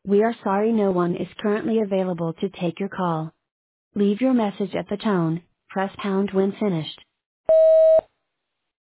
We are sorry no one is currently available to take your call. Leave your message at the tone, press pound when finished.